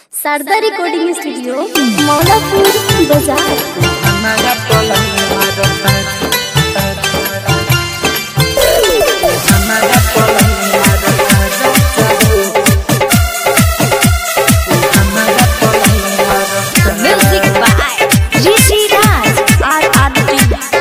Sharda recording studio Maulapur बाजार। Music by ऋषि राज और आदित्य।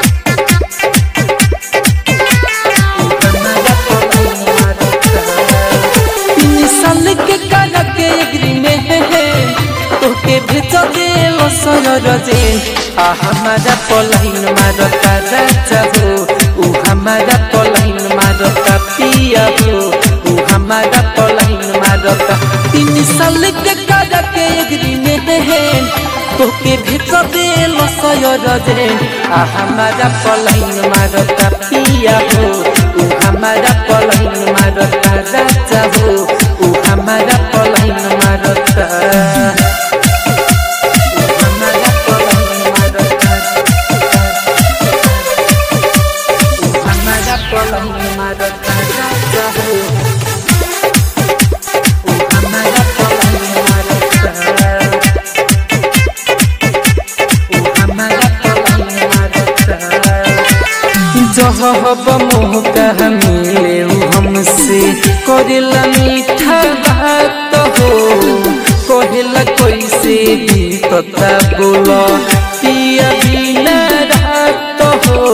साल के काला के एग्रीमेंट है तोके भेज दे लो सरोजे आ हमारा पलाइन मारता राजा हो उ हमारा पलाइन मारता पिया हो उ हमारा पलाइन मारता 3 साल के काला के एग्रीमेंट है तोके भेज दे लो सरोजे आ हमारा पलाइन मारता पिया हो उ हमारा पलाइन मारता राजा हो उ हमारा पलाइन मारता हमारा पलाइन मारता हमारा पलाइन मारता राजा हो उ हमारा पलाइन मारता उ हमारा पलाइन मारता जहब मोह कह मिले हमसे करेला मीठा बात हो कहेला कैसे भी तता बोला पिया बिना रात हो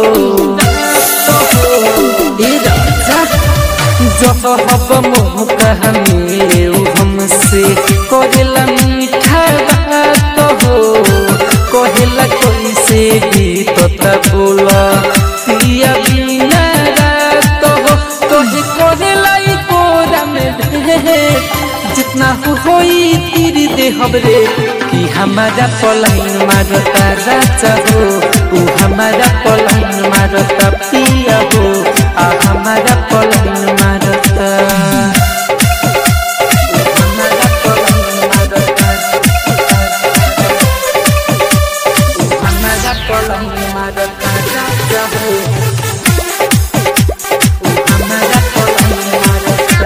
जहब मोह कह मिले हमसे करेला मीठा बात हो कहेला कैसे भी तता बोला पिया बिना रात हो तोहे करेला कोरा में जितना होई तेरी दे हमरे कि हमारा पलाइन मारता राजा हो उ हमारा पलाइन मारता पिया हो आ हमारा पलाइन मारता हमारा पलाइन मारता हमारा पलाइन मारता राजा हो हमारा पलाइन मारता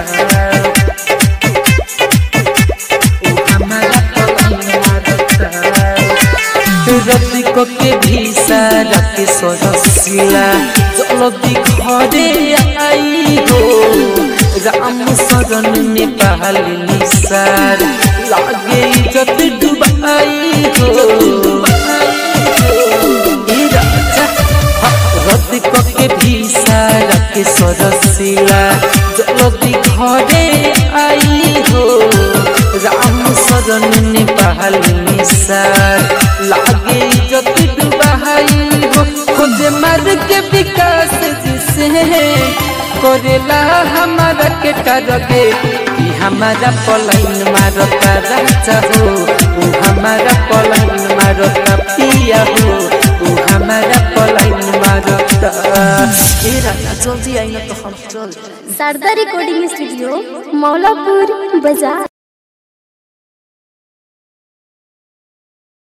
रति के भीसारा के सरसिला जल्दी घरे आई हो राम शरण में पहल निसार लागे जत डुबाई हो रति के भीसारा के सरसिला जल्दी घरे आई हो राम शरण ने पहल निसार लागे जत डुबाई हो खुद मर के विकास जिसे करेला हमारा के करगे कि हमारा पलाइन मारता राजा हो उ हमारा पलाइन मारता पिया हो उ हमारा पलाइन मारता राजा जल्दी आई ना तो हम चल। शारदा रिकॉर्डिंग स्टूडियो मौलापुर बाजार।